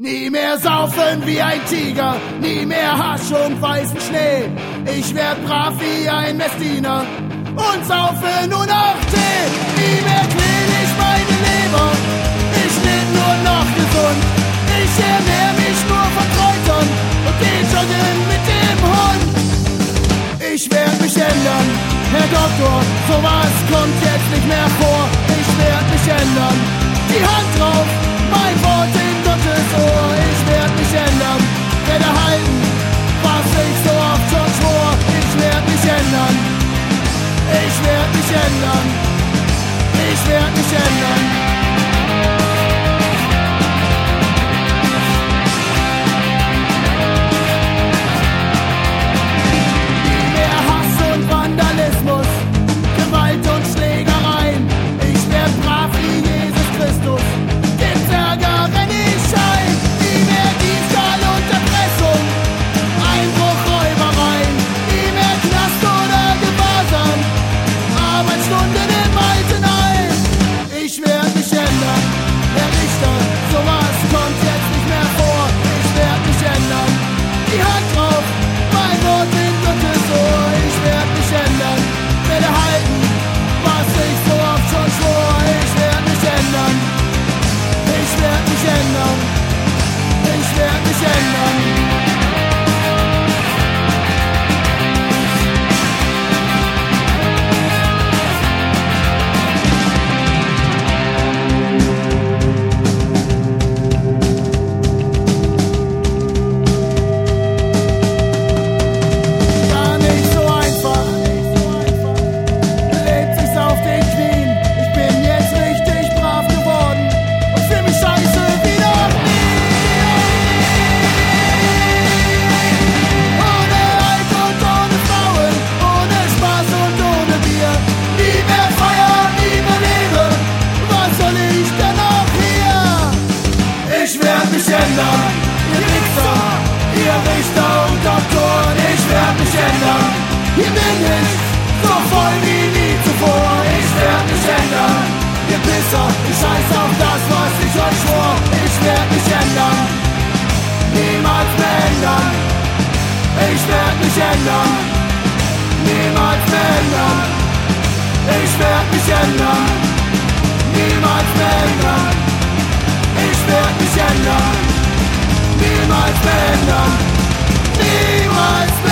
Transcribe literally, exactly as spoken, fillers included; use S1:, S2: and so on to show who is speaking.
S1: Nie mehr saufen wie ein Tiger, nie mehr Hasch und weißen Schnee. Ich werd brav wie ein Messdiener und saufe nur noch Tee. Nie mehr quäl ich meine Leber, ich leb nur noch gesund. Ich ernähr mich nur von Kräutern und geh joggen mit dem Hund. Ich werd mich ändern, Herr Doktor, sowas kommt jetzt nicht mehr vor. Ich werd mich ändern, die Hand drauf, mein Wort in Gottes Ohr. Ich werd mich ändern, werde halten, was ich so oft schon schwor. Ich werd mich ändern, ich werd mich ändern, ich werd mich ändern. Nie mehr Hass und Vandalismus, Gewalt und Schlägereien. Ich werd brav wie Jesus Christus, gibt's Ärger, renn ich ein. Nie mehr Diebstahl und Erpressung, Einbruch, Räubereien. Nie mehr Knast oder Gewahrsam, Arbeitsstunden im Altenheim. Ich werd mich ändern, Herr Richter, sowas kommt jetzt nicht mehr vor. Ich werd mich ändern, die Hand drauf, mein Wort in Gottes Ohr. Ich werd mich ändern, werde halten, was ich so oft schon schwor. Ich werd mich ändern, ich werd mich ändern, ich werd mich ändern. Gar nicht so einfach, lebt sich's auf den Knien. Ich bin jetzt richtig brav geworden und fühl mich scheiße wie noch nie. Ohne Alkohol und ohne Frauen, ohne Spaß und ohne Bier. Nie mehr Feier, nie mehr Liebe, was soll ich denn noch hier? Ich werd mich ändern, ihr Wichser, ihr Richter und Doktoren. Ich werd mich ändern, hier bin ich, so voll wie nie zuvor. Ich werd mich ändern, ihr Pisser, ich scheiß auf das, was ich euch schwor. Ich werd mich ändern, niemals mehr ändern. Ich werd mich ändern, niemals mehr ändern. Ich werd mich ändern, niemals mehr ändern. Ich werd mich ändern, niemals mehr ändern. Niemals mehr